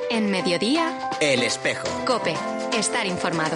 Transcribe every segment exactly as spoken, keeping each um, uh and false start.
En Mediodía, El Espejo. COPE. Estar informado.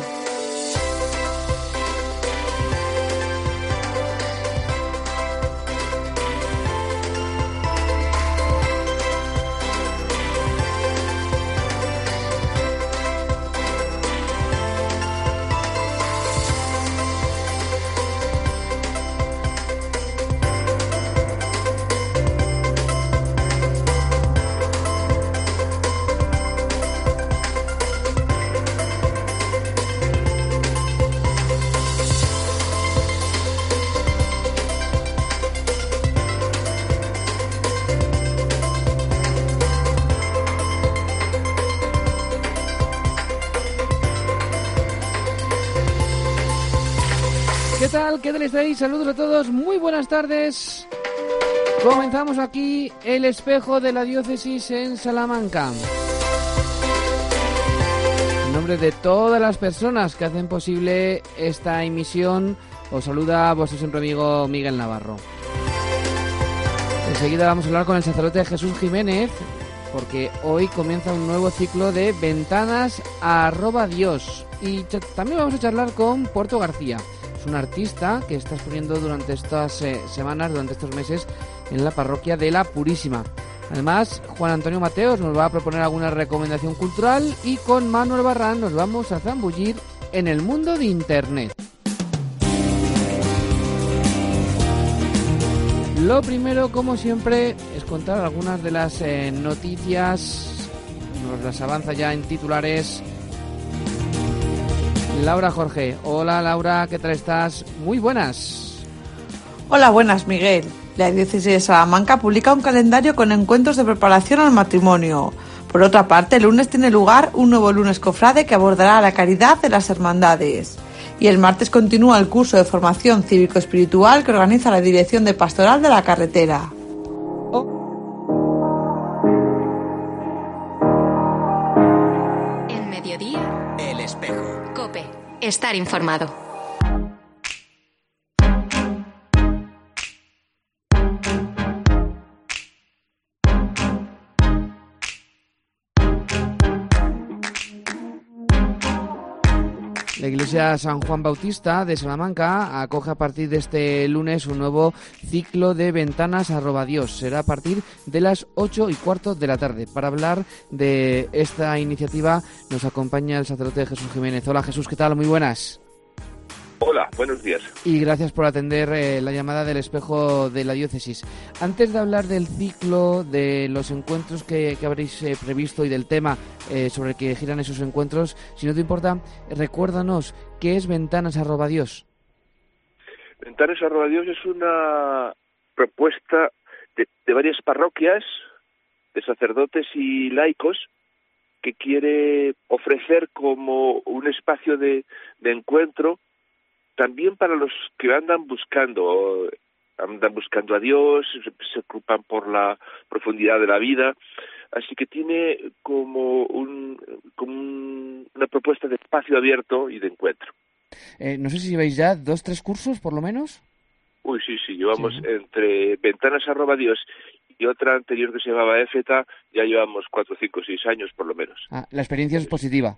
¿Qué tal? ¿Qué tal estáis? Saludos a todos, muy buenas tardes. Comenzamos aquí El Espejo de la Diócesis en Salamanca. En nombre de todas las personas que hacen posible esta emisión, os saluda a vuestro siempre amigo Miguel Navarro. Enseguida vamos a hablar con el sacerdote Jesús Jiménez, porque hoy comienza un nuevo ciclo de Ventanas arroba Dios. Y también vamos a charlar con Puerto García. Es un artista que está exponiendo durante estas eh, semanas, durante estos meses, en la parroquia de la Purísima. Además, Juan Antonio Mateos nos va a proponer alguna recomendación cultural y con Manuel Barrán nos vamos a zambullir en el mundo de Internet. Lo primero, como siempre, es contar algunas de las eh, noticias. Nos las avanza ya en titulares Laura Jorge. Hola Laura, ¿qué tal estás? Muy buenas. Hola, buenas Miguel. La Diócesis de Salamanca publica un calendario con encuentros de preparación al matrimonio. Por otra parte, el lunes tiene lugar un nuevo lunes cofrade que abordará la caridad de las hermandades. Y el martes continúa el curso de formación cívico-espiritual que organiza la Dirección de Pastoral de la Carretera. En Mediodía, El Espejo. COPE. Estar informado. La Iglesia San Juan Bautista de Salamanca acoge a partir de este lunes un nuevo ciclo de Ventanas arroba Dios. Será a partir de las ocho y cuarto de la tarde. Para hablar de esta iniciativa nos acompaña el sacerdote Jesús Jiménez. Hola Jesús, ¿qué tal? Muy buenas. Hola, buenos días. Y gracias por atender eh, la llamada del Espejo de la Diócesis. Antes de hablar del ciclo, de los encuentros que, que habréis eh, previsto y del tema eh, sobre el que giran esos encuentros, si no te importa, recuérdanos, ¿qué es Ventanas arroba Dios? Ventanas arroba Dios es una propuesta de, de varias parroquias, de sacerdotes y laicos, que quiere ofrecer como un espacio de, de encuentro también para los que andan buscando, andan buscando a Dios, se ocupan por la profundidad de la vida, así que tiene como, un, como un, una propuesta de espacio abierto y de encuentro. Eh, no sé si lleváis ya dos, tres cursos, por lo menos. Uy, sí, sí, llevamos Sí. entre Ventanas arroba Dios y otra anterior que se llamaba Éfeta, ya llevamos cuatro, cinco, seis años por lo menos. Ah, la experiencia es positiva.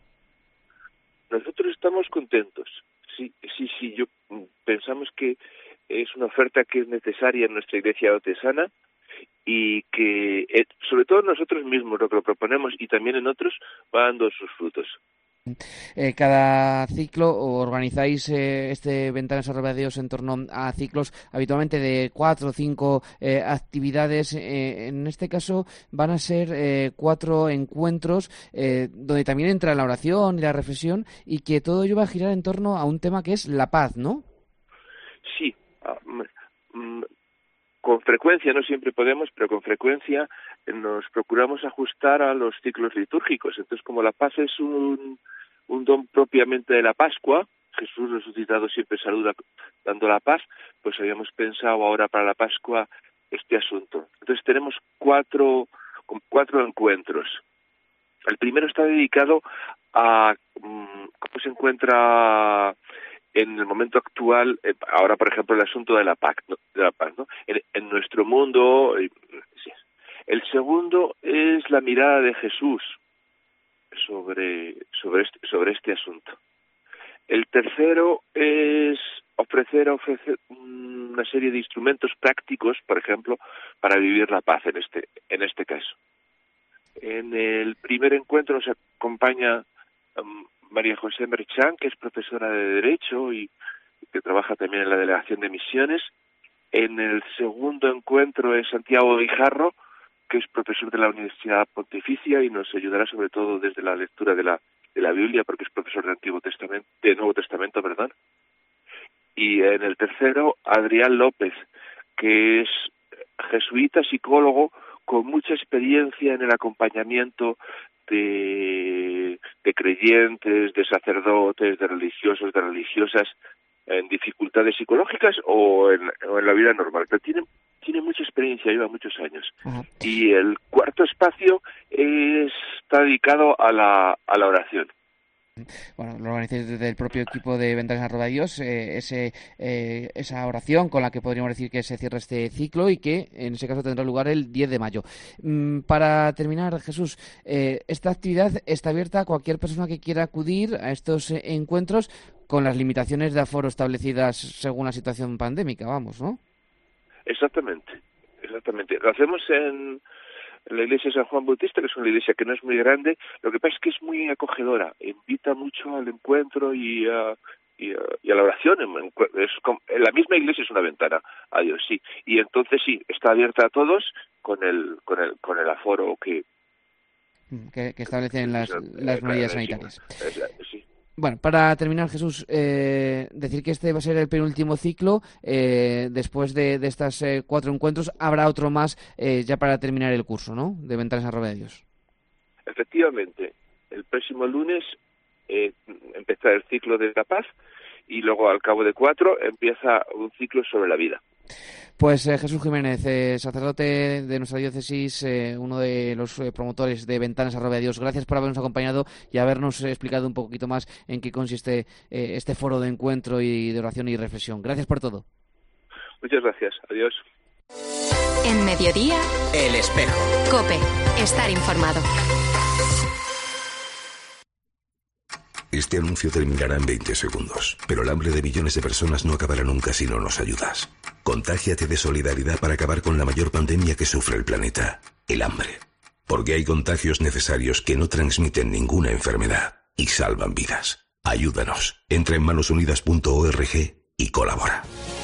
Nosotros estamos contentos. Sí, sí, sí, yo pensamos que es una oferta que es necesaria en nuestra iglesia diocesana y que, eh, sobre todo nosotros mismos, lo que lo proponemos y también en otros, va dando sus frutos. Eh, cada ciclo organizáis eh, este Ventanas arroba Dios en torno a ciclos habitualmente de cuatro o cinco eh, actividades. Eh, en este caso van a ser eh, cuatro encuentros eh, donde también entra la oración y la reflexión y que todo ello va a girar en torno a un tema que es la paz, ¿no? Sí, um, con frecuencia, no siempre podemos, pero con frecuencia nos procuramos ajustar a los ciclos litúrgicos. Entonces, como la paz es un, un don propiamente de la Pascua, Jesús resucitado siempre saluda dando la paz, pues habíamos pensado ahora para la Pascua este asunto. Entonces tenemos cuatro, cuatro encuentros. El primero está dedicado a um, cómo se encuentra en el momento actual, eh, ahora por ejemplo el asunto de la paz, ¿no? de la paz, ¿no? En, en nuestro mundo. Eh, sí. El segundo es la mirada de Jesús, sobre, sobre, este, sobre este asunto. El tercero es ofrecer, ofrecer una serie de instrumentos prácticos, por ejemplo, para vivir la paz en este, en este caso. En el primer encuentro nos acompaña um, María José Merchán, que es profesora de Derecho y que trabaja también en la Delegación de Misiones. En el segundo encuentro es Santiago Guijarro, que es profesor de la Universidad Pontificia y nos ayudará sobre todo desde la lectura de la de la Biblia, porque es profesor de Antiguo Testamento, de Nuevo Testamento, perdón. Y en el tercero, Adrián López, que es jesuita, psicólogo, con mucha experiencia en el acompañamiento de, de creyentes, de sacerdotes, de religiosos, de religiosas, en dificultades psicológicas o en, o en la vida normal. Pero tiene, tiene mucha experiencia, lleva muchos años. Ajá. Y el cuarto espacio es, está dedicado a la, a la oración. Bueno, lo organizáis desde el propio equipo de Ventanas arroba Dios, eh, ese, eh, esa oración con la que podríamos decir que se cierra este ciclo y que en ese caso tendrá lugar el diez de mayo. Mm, para terminar, Jesús, eh, esta actividad está abierta a cualquier persona que quiera acudir a estos eh, encuentros con las limitaciones de aforo establecidas según la situación pandémica, vamos, ¿no? Exactamente, exactamente. Lo hacemos en... en la iglesia de San Juan Bautista, que es una iglesia que no es muy grande. Lo que pasa es que es muy acogedora, invita mucho al encuentro y a, y a, y a la oración. Es como, la misma iglesia es una ventana a Dios, sí. Y entonces sí, está abierta a todos con el con el con el aforo que que, que establecen las, las medidas sanitarias. Sí. Bueno, para terminar, Jesús, eh, decir que este va a ser el penúltimo ciclo. Eh, después de, de estos eh, cuatro encuentros, habrá otro más eh, ya para terminar el curso, ¿no? De Ventanas arroba Dios. Efectivamente. El próximo lunes eh, empieza el ciclo de la paz y luego, al cabo de cuatro, empieza un ciclo sobre la vida. Pues eh, Jesús Jiménez, eh, sacerdote de nuestra diócesis, eh, uno de los eh, promotores de Ventanas arroba Dios, gracias por habernos acompañado y habernos explicado un poquito más en qué consiste eh, este foro de encuentro y de oración y reflexión. Gracias por todo. Muchas gracias. Adiós. En Mediodía, El Espejo. COPE. Estar informado. Este anuncio terminará en veinte segundos, pero el hambre de millones de personas no acabará nunca si no nos ayudas. Contágiate de solidaridad para acabar con la mayor pandemia que sufre el planeta, el hambre. Porque hay contagios necesarios que no transmiten ninguna enfermedad y salvan vidas. Ayúdanos. Entra en manos unidas punto org y colabora.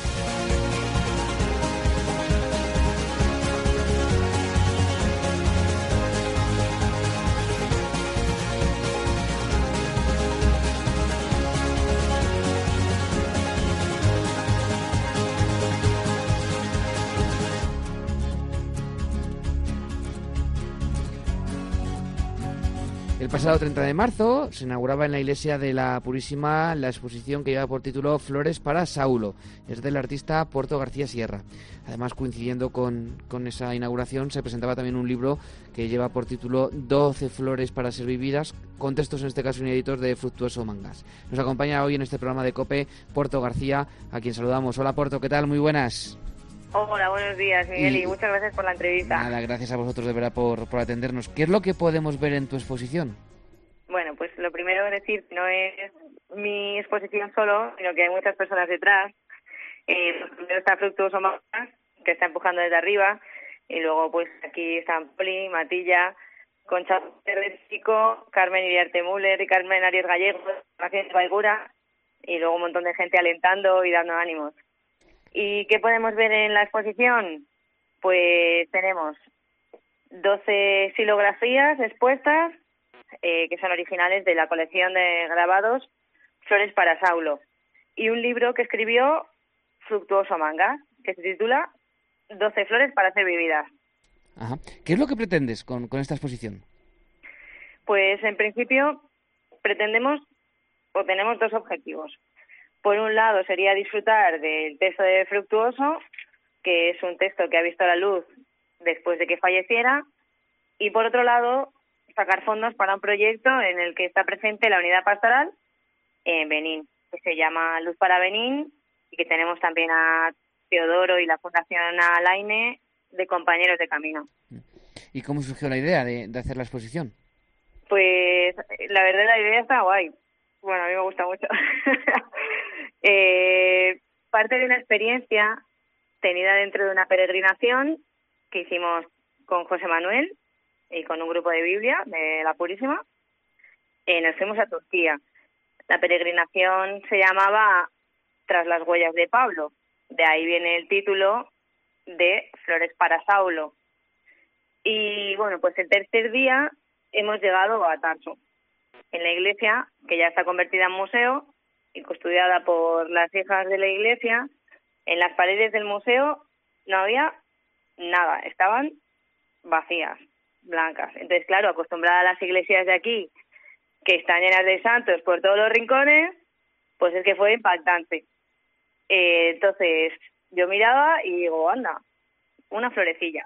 El pasado treinta de marzo se inauguraba en la iglesia de la Purísima la exposición que lleva por título Flores para Saulo. Es del artista Porto García Sierra. Además, coincidiendo con, con esa inauguración, se presentaba también un libro que lleva por título doce flores para ser vividas, con textos en este caso inéditos de Fructuoso Mangas. Nos acompaña hoy en este programa de COPE Porto García, a quien saludamos. Hola Porto, ¿qué tal? Muy buenas. Hola, buenos días, Miguel, y, y muchas gracias por la entrevista. Nada, gracias a vosotros de verdad por, por atendernos. ¿Qué es lo que podemos ver en tu exposición? Bueno, pues lo primero es decir que no es mi exposición solo, sino que hay muchas personas detrás. Eh, primero está Fructuoso Mangas, que está empujando desde arriba, y luego pues aquí están Poli, Matilla, Concha de Chico, Carmen Iriarte Müller y Carmen Arias Gallego, Rafael Baigura, y luego un montón de gente alentando y dando ánimos. ¿Y qué podemos ver en la exposición? Pues tenemos doce xilografías expuestas, eh, que son originales de la colección de grabados Flores para Saulo, y un libro que escribió Fructuoso Mangas, que se titula doce flores para ser vividas. Ajá. ¿Qué es lo que pretendes con, con esta exposición? Pues en principio pretendemos o tenemos dos objetivos. Por un lado sería disfrutar del texto de Fructuoso, que es un texto que ha visto la luz después de que falleciera, y por otro lado sacar fondos para un proyecto en el que está presente la unidad pastoral en Benín, que se llama Luz para Benín, y que tenemos también a Teodoro y la Fundación Alaine de Compañeros de Camino. ¿Y cómo surgió la idea de, de hacer la exposición? Pues la verdad la idea está guay. Bueno, a mí me gusta mucho. eh, parte de una experiencia tenida dentro de una peregrinación que hicimos con José Manuel y con un grupo de Biblia de la Purísima. Eh, nos fuimos a Turquía. La peregrinación se llamaba Tras las huellas de Pablo. De ahí viene el título de Flores para Saulo. Y bueno, pues el tercer día hemos llegado a Tarso, en la iglesia, que ya está convertida en museo y custodiada por las hijas de la iglesia. En las paredes del museo no había nada, estaban vacías, blancas. Entonces, claro, acostumbrada a las iglesias de aquí, que están llenas de santos por todos los rincones, pues es que fue impactante. Eh, entonces, yo miraba y digo, anda, una florecilla.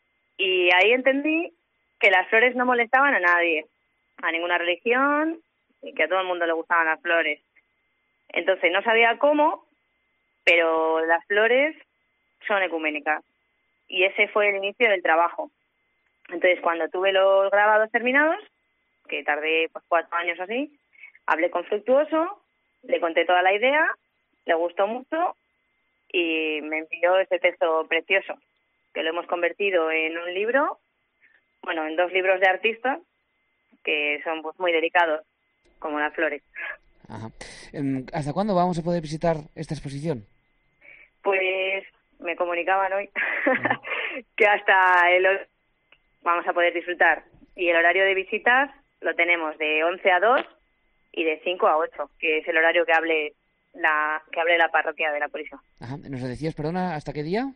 Y ahí entendí que las flores no molestaban a nadie, a ninguna religión, y que a todo el mundo le gustaban las flores. Entonces, no sabía cómo, pero las flores son ecuménicas. Y ese fue el inicio del trabajo. Entonces, cuando tuve los grabados terminados, que tardé pues, cuatro años así, hablé con Fructuoso, le conté toda la idea, le gustó mucho y me envió este texto precioso, que lo hemos convertido en un libro, bueno, en dos libros de artistas, que son pues, muy delicados, como las flores. Ajá. ¿Hasta cuándo vamos a poder visitar esta exposición? Pues me comunicaban hoy que hasta el vamos a poder disfrutar. Y el horario de visitas lo tenemos de once a dos y de cinco a ocho, que es el horario que hable la que hable la parroquia de la Purísima. Ajá. ¿Nos decías, perdona, hasta qué día?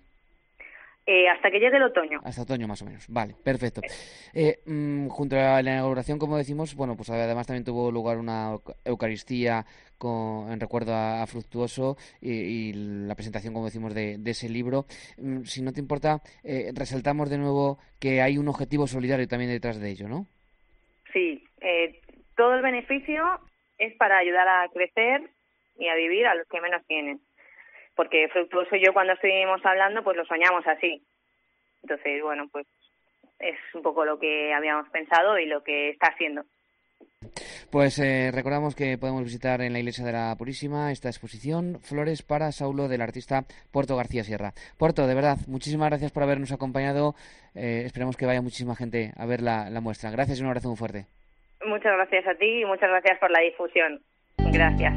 Eh, hasta que llegue el otoño. Hasta otoño, más o menos. Vale, perfecto. Eh, mmm, junto a la inauguración, como decimos, bueno, pues además también tuvo lugar una Eucaristía con, en recuerdo a, a Fructuoso y, y la presentación, como decimos, de, de ese libro. Mm, si no te importa, eh, resaltamos de nuevo que hay un objetivo solidario también detrás de ello, ¿no? Sí, eh, todo el beneficio es para ayudar a crecer y a vivir a los que menos tienen. Porque Fructuoso y yo cuando estuvimos hablando pues lo soñamos así. Entonces, bueno, pues es un poco lo que habíamos pensado y lo que está haciendo. Pues eh, recordamos que podemos visitar en la Iglesia de la Purísima esta exposición Flores para Saulo del artista Porto García Sierra. Porto, de verdad, muchísimas gracias por habernos acompañado. Eh, esperemos que vaya muchísima gente a ver la, la muestra. Gracias y un abrazo muy fuerte. Muchas gracias a ti y muchas gracias por la difusión. Gracias.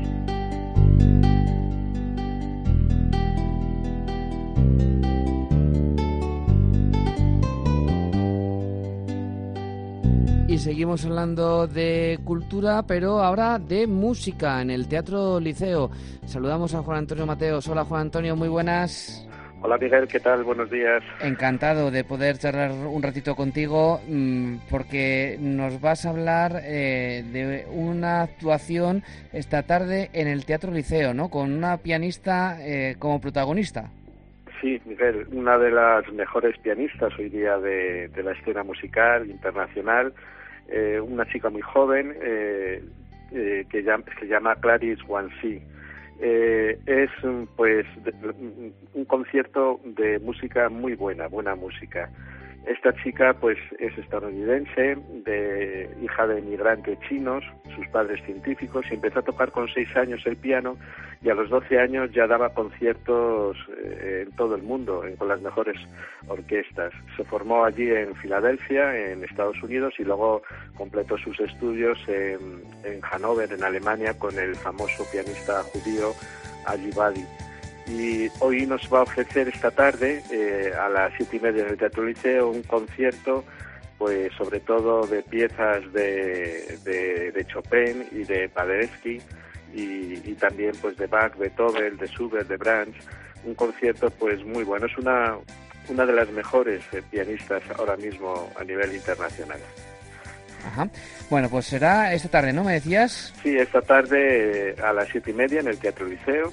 Y seguimos hablando de cultura, pero ahora de música en el Teatro Liceo. Saludamos a Juan Antonio Mateos. Hola, Juan Antonio, muy buenas. Hola, Miguel, ¿qué tal? Buenos días. Encantado de poder charlar un ratito contigo porque nos vas a hablar eh, de una actuación esta tarde en el Teatro Liceo, ¿no? Con una pianista eh, como protagonista. Sí, Miguel, una de las mejores pianistas hoy día de, de la escena musical internacional, eh, una chica muy joven eh, eh, que llama, se llama Clarisse Wansi. Eh, es pues de, un concierto de música muy buena, buena música. Esta chica pues es estadounidense, de hija de inmigrantes chinos, sus padres científicos, y empezó a tocar con seis años el piano y a los doce años ya daba conciertos eh, en todo el mundo, en, con las mejores orquestas. Se formó allí en Filadelfia, en Estados Unidos, y luego completó sus estudios en, en Hannover, en Alemania, con el famoso pianista judío Ali Badi. Y hoy nos va a ofrecer esta tarde, eh, a las siete y media en el Teatro Liceo, un concierto, pues sobre todo de piezas de, de, de Chopin y de Paderewski, y, y también pues de Bach, Beethoven, de Schubert, de Brahms. Un concierto pues muy bueno, es una, una de las mejores eh, pianistas ahora mismo a nivel internacional. Ajá. Bueno, pues será esta tarde, ¿no? ¿Me decías? Sí, esta tarde eh, a las siete y media en el Teatro Liceo.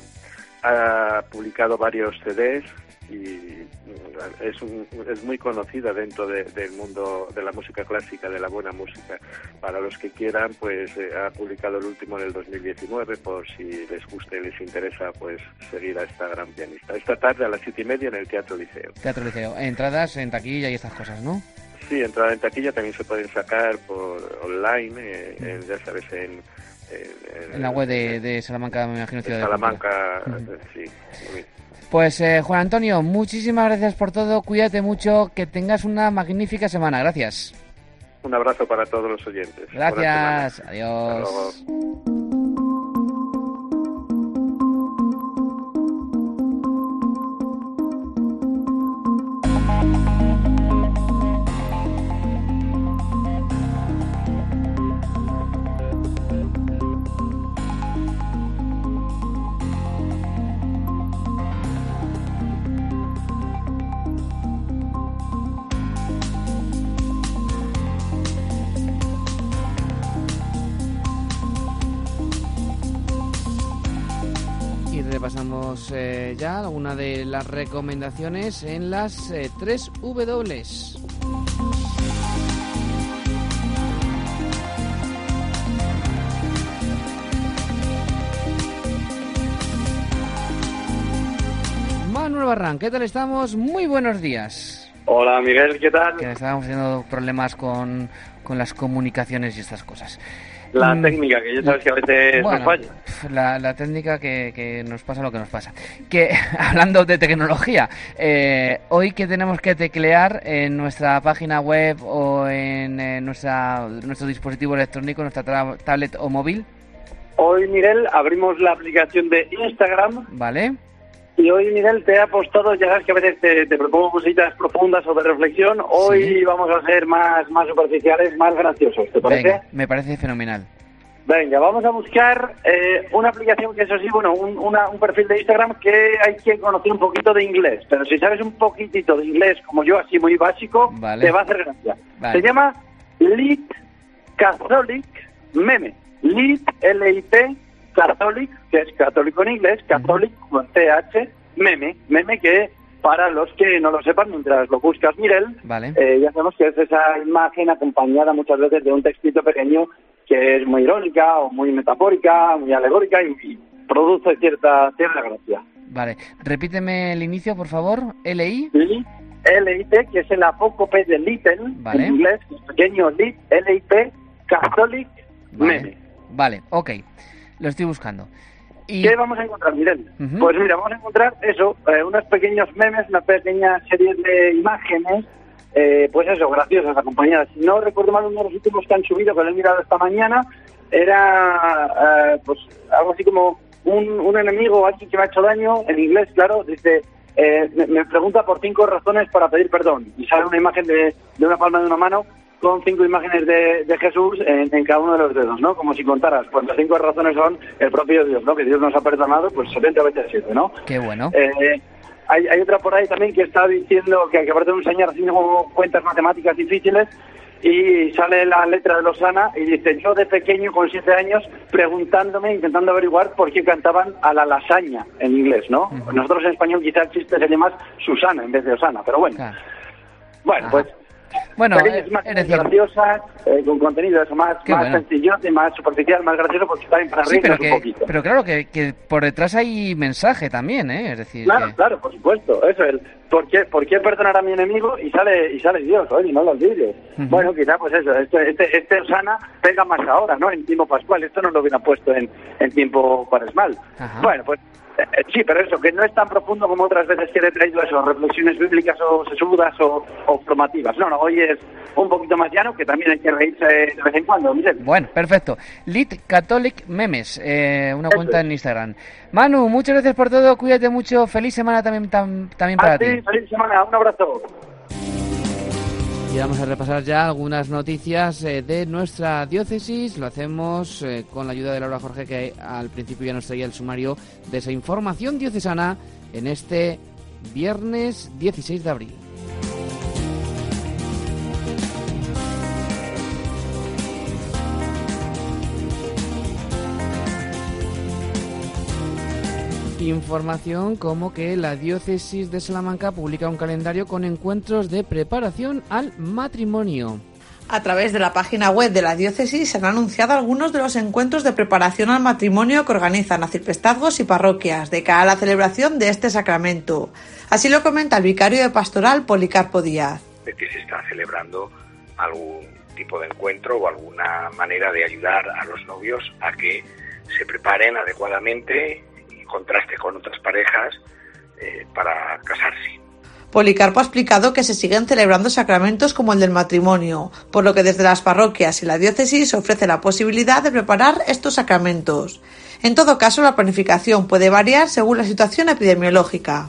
Ha publicado varios C Ds y es, un, es muy conocida dentro de, del mundo de la música clásica, de la buena música. Para los que quieran, pues eh, ha publicado el último en el dos mil diecinueve, por si les gusta y les interesa, pues seguir a esta gran pianista. Esta tarde a las siete y media en el Teatro Liceo. Teatro Liceo. Entradas en taquilla y estas cosas, ¿no? Sí, entrada en taquilla también se pueden sacar por online, eh, eh, ya sabes, en... En, en la web de, de Salamanca, me imagino, Ciudad de Salamanca, uh-huh. sí. Muy. Pues eh, Juan Antonio, muchísimas gracias por todo, cuídate mucho, que tengas una magnífica semana, gracias. Un abrazo para todos los oyentes. Gracias, adiós. Repasamos eh, ya alguna de las recomendaciones en las eh, tres W. Manuel Barran, ¿qué tal estamos? Muy buenos días. Hola Miguel, ¿qué tal? Que estábamos teniendo problemas con, con las comunicaciones y estas cosas. La mm, técnica, que ya sabes que a veces bueno, nos falla. La, la técnica que, que nos pasa lo que nos pasa. Que, hablando de tecnología, eh, hoy que tenemos que teclear en nuestra página web o en eh, nuestra nuestro dispositivo electrónico, nuestra tra- tablet o móvil. Hoy, Miguel, abrimos la aplicación de Instagram. Vale. Y hoy, Miguel, te he apostado, ya sabes que a veces te, te propongo cositas profundas o de reflexión. Hoy sí. Vamos a ser más, más superficiales, más graciosos, ¿te parece? Venga, me parece fenomenal. Venga, vamos a buscar eh, una aplicación que, eso sí, bueno, un, una, un perfil de Instagram que hay que conocer un poquito de inglés. Pero si sabes un poquitito de inglés, como yo, así muy básico, vale. Te va a hacer gracia. Vale. Se llama Lit Catholic Meme. Lit, L I T, Catholic, que es católico en inglés, Catholic con C H, meme, meme que para los que no lo sepan, mientras lo buscas, Mirel, vale. eh, ya sabemos que es esa imagen acompañada muchas veces de un textito pequeño que es muy irónica o muy metafórica, muy alegórica y, y produce cierta, cierta gracia. Vale, repíteme el inicio, por favor, L I. L I T, que es el apócope de Little, vale. En inglés, pequeño Lit, L I T, Catholic, vale. Meme. Vale, ok. Lo estoy buscando. ¿Y qué vamos a encontrar, Mirel? Uh-huh. Pues mira, vamos a encontrar eso, eh, unos pequeños memes, una pequeña serie de imágenes, eh, pues eso, graciosas, acompañadas. Si no recuerdo mal, uno de los últimos que han subido, que lo he mirado esta mañana, era eh, pues algo así como un, un enemigo, alguien que me ha hecho daño, en inglés, claro, dice, eh, me, me pregunta por cinco razones para pedir perdón. Y sale una imagen de, de una palma de una mano, con cinco imágenes de, de Jesús en, en cada uno de los dedos, ¿no? Como si contaras, pues las cinco razones son el propio Dios, ¿no? Que Dios nos ha perdonado, pues setenta veces siete, ¿no? Qué bueno. Eh, hay, hay otra por ahí también que está diciendo que, que aparte de enseñar así como cuentas matemáticas difíciles, y sale la letra de Losana y dice, yo de pequeño con siete años preguntándome, intentando averiguar por qué cantaban a la lasaña en inglés, ¿no? Uh-huh. Nosotros en español quizás el chiste sería más Susana en vez de Osana, pero bueno. Claro. Bueno, Ajá. pues... Bueno, es más graciosas, eh, con contenido eso más, más bueno. sencillo, más superficial, más gracioso, porque está bien para sí, reírnos pero que, un poquito. Pero claro, que, que por detrás hay mensaje también, ¿eh? Es decir, claro, que... claro, por supuesto. Eso, el ¿por qué, ¿por qué perdonar a mi enemigo? Y sale y sale Dios, oye, no lo olvides. Uh-huh. Bueno, quizá pues eso, este, este, este Osana pega más ahora, ¿no? En tiempo pascual, esto no lo hubieran puesto en, en tiempo cuaresmal. Uh-huh. Bueno, pues Eh, sí, pero eso, que no es tan profundo como otras veces que he traído eso, reflexiones bíblicas o sesudas o, o formativas. No, no, hoy es un poquito más llano, que también hay que reírse de vez en cuando, Miguel. Bueno, perfecto. Lit Catholic Memes, eh, una eso cuenta es. En Instagram. Manu, muchas gracias por todo, cuídate mucho, feliz semana también, tam, también para ah, sí, ti. Feliz semana, un abrazo. Y vamos a repasar ya algunas noticias eh, de nuestra diócesis. Lo hacemos eh, con la ayuda de Laura Jorge, que al principio ya nos traía el sumario de esa información diocesana en este viernes dieciséis de abril. Información como que la diócesis de Salamanca publica un calendario con encuentros de preparación al matrimonio. A través de la página web de la diócesis se han anunciado algunos de los encuentros de preparación al matrimonio que organizan arciprestazgos y parroquias de cara a la celebración de este sacramento. Así lo comenta el vicario de Pastoral, Policarpo Díaz. de que se está celebrando algún tipo de encuentro o alguna manera de ayudar a los novios a que se preparen adecuadamente en contraste con otras parejas eh, para casarse. Policarpo ha explicado que se siguen celebrando sacramentos como el del matrimonio, por lo que desde las parroquias y la diócesis se ofrece la posibilidad de preparar estos sacramentos. En todo caso, la planificación puede variar según la situación epidemiológica.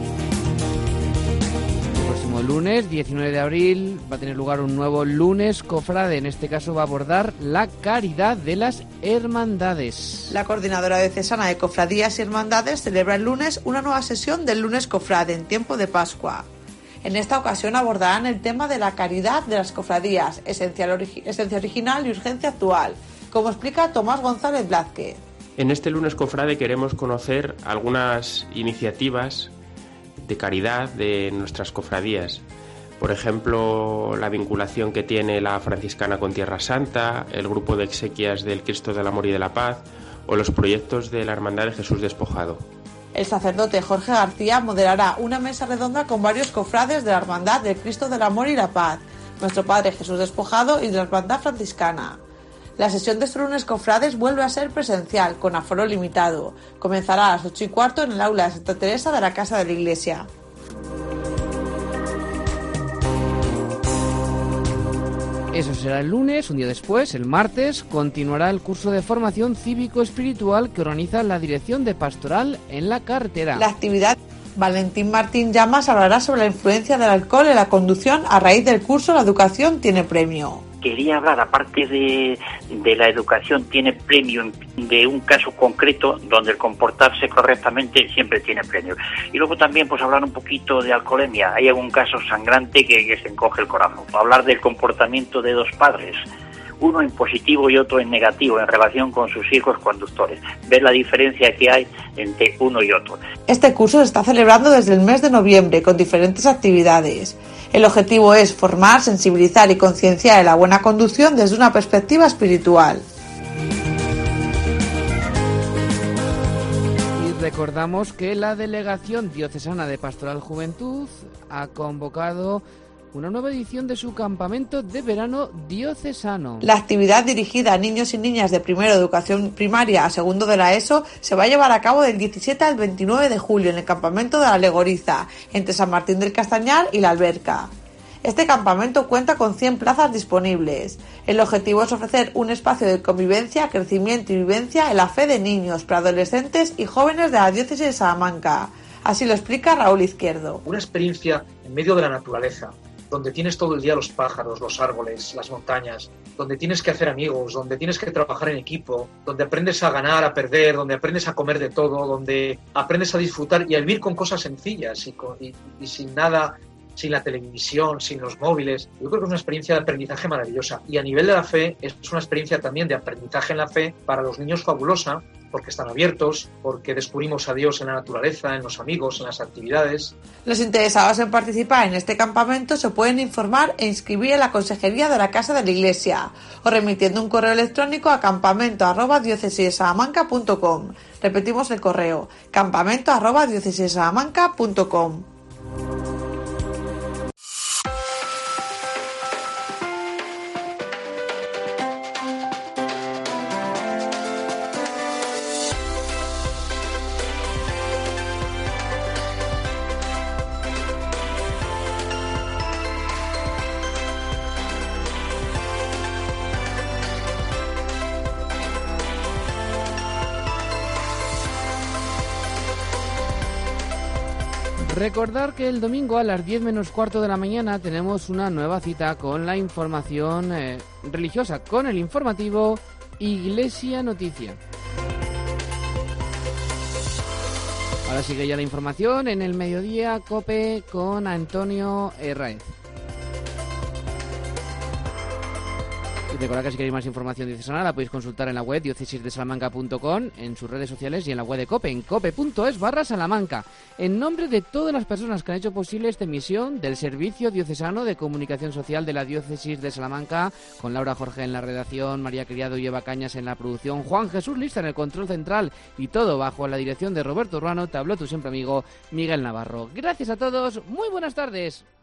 El próximo lunes, diecinueve de abril, va a tener lugar un nuevo lunes cofrade. En este caso va a abordar la caridad de las hermandades. La Coordinadora Diocesana de Cofradías y Hermandades celebra el lunes una nueva sesión del lunes cofrade en tiempo de Pascua. En esta ocasión abordarán el tema de la caridad de las cofradías, esencia, origi- esencia original y urgencia actual, como explica Tomás González Blázquez. En este lunes cofrade queremos conocer algunas iniciativas de caridad de nuestras cofradías. Por ejemplo, la vinculación que tiene la franciscana con Tierra Santa, el grupo de exequias del Cristo del Amor y de la Paz o los proyectos de la Hermandad de Jesús Despojado. El sacerdote Jorge García moderará una mesa redonda con varios cofrades de la Hermandad del Cristo del Amor y la Paz, Nuestro Padre Jesús Despojado y de la Hermandad Franciscana. La sesión de este lunes cofrades vuelve a ser presencial, con aforo limitado. Comenzará a las ocho y cuarto en el aula de Santa Teresa de la Casa de la Iglesia. Eso será el lunes. Un día después, el martes, continuará el curso de formación cívico-espiritual que organiza la Dirección de Pastoral en la Carretera. La actividad Valentín Martín Llamas hablará sobre la influencia del alcohol en la conducción a raíz del curso La Educación tiene premio. Quería hablar, aparte de, de la educación tiene premio, de un caso concreto donde el comportarse correctamente siempre tiene premio. Y luego también pues hablar un poquito de alcoholemia. Hay algún caso sangrante que, que se encoge el corazón. Hablar del comportamiento de dos padres, uno en positivo y otro en negativo en relación con sus hijos conductores. Ver la diferencia que hay entre uno y otro. Este curso se está celebrando desde el mes de noviembre con diferentes actividades. El objetivo es formar, sensibilizar y concienciar de la buena conducción desde una perspectiva espiritual. Y recordamos que la Delegación Diocesana de Pastoral Juventud ha convocado una nueva edición de su campamento de verano diocesano. La actividad dirigida a niños y niñas de primero de educación primaria a segundo de la ESO se va a llevar a cabo del diecisiete al veintinueve de julio en el campamento de la Legoriza, entre San Martín del Castañar y La Alberca. Este campamento cuenta con cien plazas disponibles. El objetivo es ofrecer un espacio de convivencia, crecimiento y vivencia en la fe de niños, preadolescentes y jóvenes de la diócesis de Salamanca. Así lo explica Raúl Izquierdo. Una experiencia en medio de la naturaleza, donde tienes todo el día los pájaros, los árboles, las montañas, donde tienes que hacer amigos, donde tienes que trabajar en equipo, donde aprendes a ganar, a perder, donde aprendes a comer de todo, donde aprendes a disfrutar y a vivir con cosas sencillas y, con, y, y sin nada, sin la televisión, sin los móviles. Yo creo que es una experiencia de aprendizaje maravillosa. Y a nivel de la fe, es una experiencia también de aprendizaje en la fe para los niños fabulosa, porque están abiertos, porque descubrimos a Dios en la naturaleza, en los amigos, en las actividades. Los interesados en participar en este campamento se pueden informar e inscribir en la Consejería de la Casa de la Iglesia o remitiendo un correo electrónico a campamento arroba diócesis de salamanca punto com. Repetimos el correo, campamento arroba diócesis de salamanca punto com. Recordar que el domingo a las diez menos cuarto de la mañana tenemos una nueva cita con la información eh, religiosa, con el informativo Iglesia Noticia. Ahora sigue ya la información en el mediodía COPE con Antonio Herráez. Y recordad que si queréis más información diocesana la podéis consultar en la web diócesis de salamanca punto com, en sus redes sociales y en la web de COPE, en cope punto es barra Salamanca. En nombre de todas las personas que han hecho posible esta emisión del Servicio Diocesano de Comunicación Social de la Diócesis de Salamanca, con Laura Jorge en la redacción, María Criado y Eva Cañas en la producción, Juan Jesús Lista en el control central y todo bajo la dirección de Roberto Ruano, te habló tu siempre amigo Miguel Navarro. Gracias a todos, muy buenas tardes.